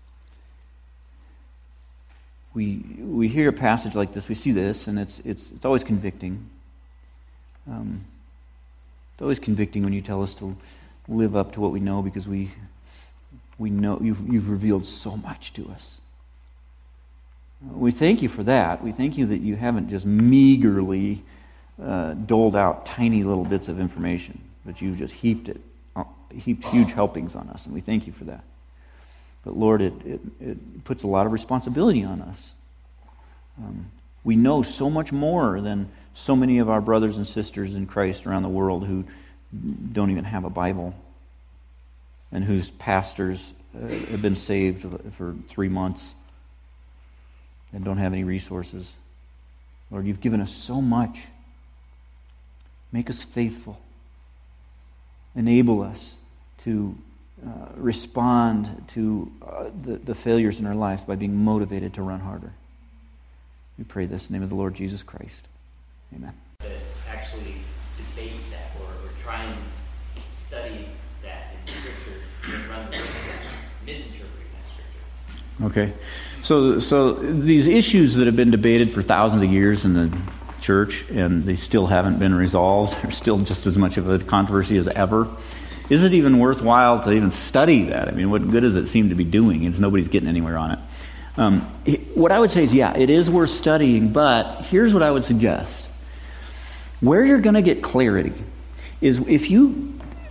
we we hear a passage like this, we see this, and it's it's it's always convicting. Um, it's always convicting when you tell us to live up to what we know, because we we know you've you've revealed so much to us. We thank you for that. We thank you that you haven't just meagerly Uh, doled out tiny little bits of information, but you've just heaped it, uh, heaped huge helpings on us, and we thank you for that. But Lord, it, it, it puts a lot of responsibility on us. Um, we know so much more than so many of our brothers and sisters in Christ around the world who don't even have a Bible, and whose pastors uh, have been saved for three months and don't have any resources. Lord, you've given us so much. Make us faithful. Enable us to uh, respond to uh, the, the failures in our lives by being motivated to run harder. We pray this in the name of the Lord Jesus Christ. Amen. To actually debate that or, or try and study that in Scripture and run the risk of misinterpreting that Scripture. Okay. So, so these issues that have been debated for thousands of years in the church, and they still haven't been resolved. There's still just as much of a controversy as ever. Is it even worthwhile to even study that? I mean, what good does it seem to be doing? It's nobody's getting anywhere on it. Um, what I would say is, yeah, it is worth studying, but here's what I would suggest. Where you're going to get clarity is if you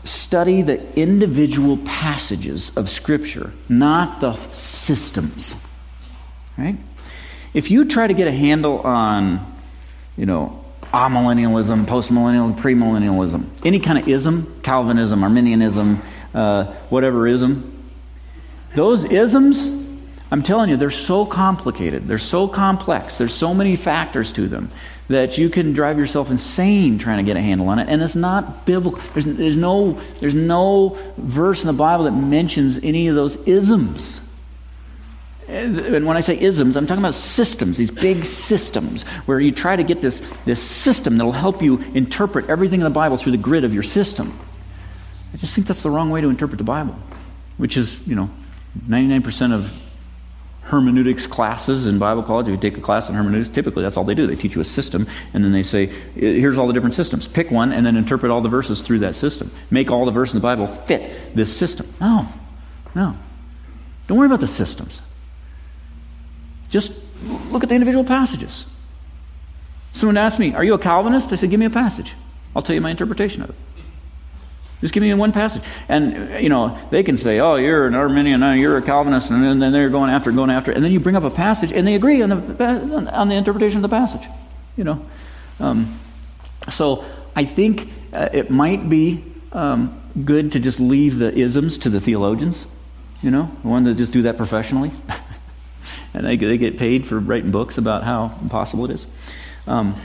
study the individual passages of Scripture, not the systems. Right? If you try to get a handle on, you know, amillennialism, postmillennialism, premillennialism, any kind of ism, Calvinism, Arminianism, uh, whatever ism, those isms, I'm telling you, they're so complicated, they're so complex, there's so many factors to them that you can drive yourself insane trying to get a handle on it, and it's not biblical. There's, there's no there's no verse in the Bible that mentions any of those isms. And when I say isms, I'm talking about systems, these big systems, where you try to get this, this system that will help you interpret everything in the Bible through the grid of your system. I just think that's the wrong way to interpret the Bible, which is, you know, ninety-nine percent of hermeneutics classes in Bible college. If you take a class in hermeneutics, typically that's all they do. They teach you a system, and then they say, here's all the different systems. Pick one, and then interpret all the verses through that system. Make all the verses in the Bible fit this system. No, no. Don't worry about the systems. Just look at the individual passages. Someone asked me, are you a Calvinist? I said, give me a passage. I'll tell you my interpretation of it. Just give me one passage. And, you know, they can say, oh, you're an Arminian, no, you're a Calvinist, and then they're going after, going after. And then you bring up a passage, and they agree on the, on the interpretation of the passage. You know. Um, so I think uh, it might be um, good to just leave the isms to the theologians, you know, the ones that just do that professionally. And they, they get paid for writing books about how impossible it is. Um,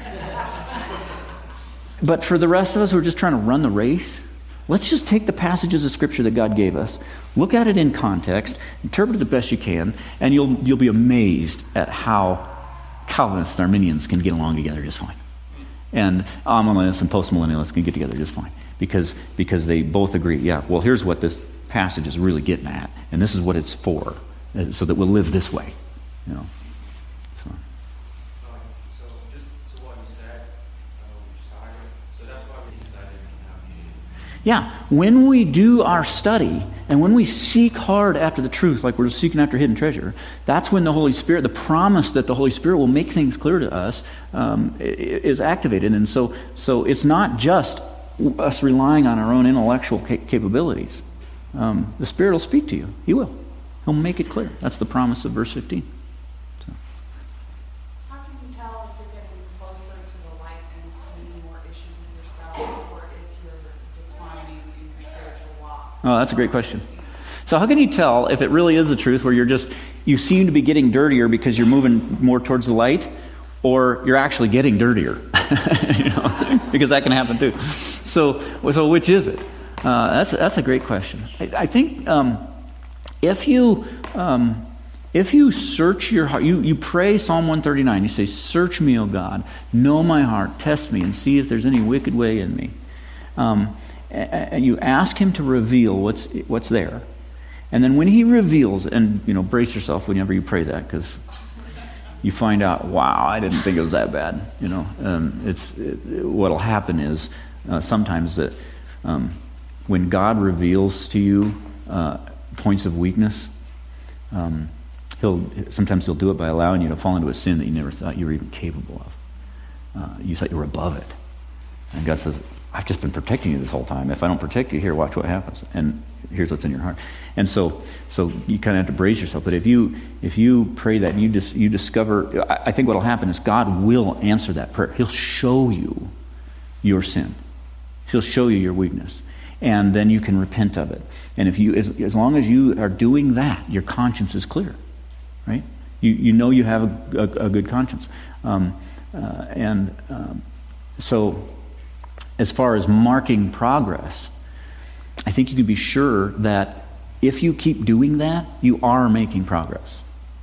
but for the rest of us who are just trying to run the race, let's just take the passages of Scripture that God gave us, look at it in context, interpret it the best you can, and you'll you'll be amazed at how Calvinists and Arminians can get along together just fine. And amillennialists and postmillennialists can get together just fine. Because, because they both agree, yeah, well, here's what this passage is really getting at, and this is what it's for, so that we'll live this way. You know. So, so just to what you said, uh, we started, so that's why we decided to have you. Yeah, when we do our study and when we seek hard after the truth, like we're seeking after hidden treasure, that's when the Holy Spirit, the promise that the Holy Spirit will make things clear to us, um, is activated. And so, so it's not just us relying on our own intellectual ca- capabilities. Um, the Spirit will speak to you. He will. He'll make it clear. That's the promise of verse fifteen. So. How can you tell if you're getting closer to the light and seeing more issues with yourself, or if you're declining in your spiritual walk? Oh, that's a great question. So how can you tell if it really is the truth, where you're just, you seem to be getting dirtier because you're moving more towards the light, or you're actually getting dirtier? You know, because that can happen too. So, so which is it? Uh, that's that's a great question. I, I think um, if you um, if you search your heart, you, you pray Psalm one thirty-nine. You say, "Search me, O God, know my heart, test me, and see if there's any wicked way in me." Um, and you ask Him to reveal what's what's there, and then when He reveals, and you know, brace yourself whenever you pray that, because you find out, wow, I didn't think it was that bad. You know, um, it's it, what'll happen is uh, sometimes that. Um, When God reveals to you uh, points of weakness, um, he'll sometimes he'll do it by allowing you to fall into a sin that you never thought you were even capable of. Uh, you thought you were above it. And God says, I've just been protecting you this whole time. If I don't protect you, here, watch what happens. And here's what's in your heart. And so so you kind of have to brace yourself. But if you if you pray that and you, dis, you discover, I, I think what will happen is God will answer that prayer. He'll show you your sin. He'll show you your weakness. And then you can repent of it. And if you, as, as long as you are doing that, your conscience is clear, right? You you know you have a, a, a good conscience. Um, uh, and um, so, as far as marking progress, I think you can be sure that if you keep doing that, you are making progress.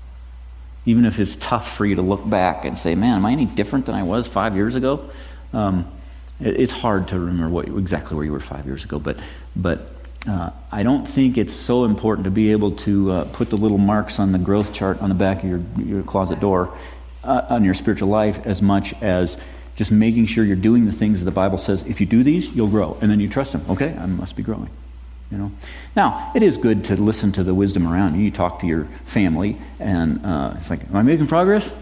Even if it's tough for you to look back and say, "Man, am I any different than I was five years ago?" Um, It's hard to remember what, exactly where you were five years ago, but but uh, I don't think it's so important to be able to uh, put the little marks on the growth chart on the back of your, your closet door uh, on your spiritual life as much as just making sure you're doing the things that the Bible says, if you do these, you'll grow. And then you trust Him. Okay, I must be growing. You know. Now, it is good to listen to the wisdom around you. You talk to your family, and uh, it's like, am I making progress?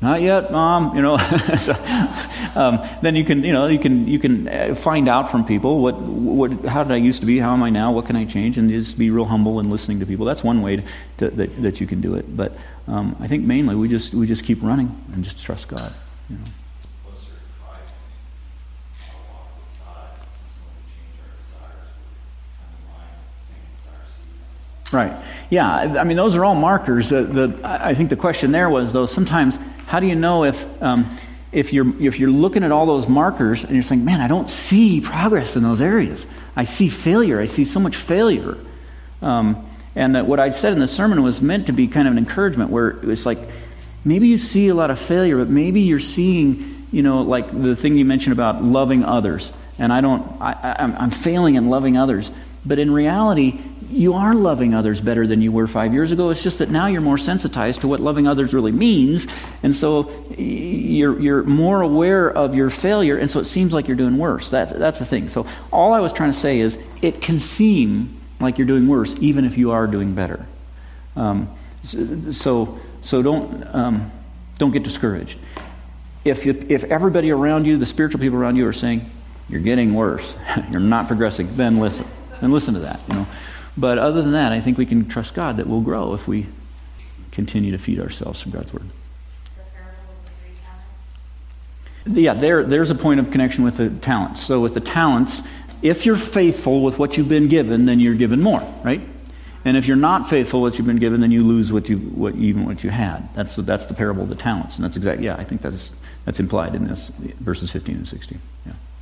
Not yet, Mom. You know, so, um, then you can, you know, you can you can find out from people what what how did I used to be, how am I now, what can I change, and just be real humble and listening to people. That's one way to, to, that that you can do it. But um, I think mainly we just we just keep running and just trust God. You know. Closer to Christ, our walk with God is when we change our desires. We come in line with the same desires He has. Right. Yeah. I mean, those are all markers. The, the, I think the question there was, though, sometimes how do you know if um, if you're if you're looking at all those markers and you're saying, man, I don't see progress in those areas. I see failure. I see so much failure. Um, and that what I said in the sermon was meant to be kind of an encouragement, where it was like, maybe you see a lot of failure, but maybe you're seeing, you know, like the thing you mentioned about loving others. And I don't, I, I, I'm, I'm failing in loving others. But in reality, you are loving others better than you were five years ago. It's just that now you're more sensitized to what loving others really means. And so you're you're more aware of your failure, and so it seems like you're doing worse. That's, that's the thing. So all I was trying to say is it can seem like you're doing worse, even if you are doing better. Um, so so don't um, don't get discouraged. If you, if everybody around you, the spiritual people around you, are saying you're getting worse, you're not progressing, then listen. And listen to that, you know. But other than that, I think we can trust God that we'll grow if we continue to feed ourselves from God's Word. The parable of the three talents? Yeah, there, there's a point of connection with the talents. So with the talents, if you're faithful with what you've been given, then you're given more, right? And if you're not faithful with what you've been given, then you lose what you what even what you had. That's the, that's the parable of the talents, and that's exactly yeah. I think that's that's implied in this verses fifteen and sixteen. Yeah.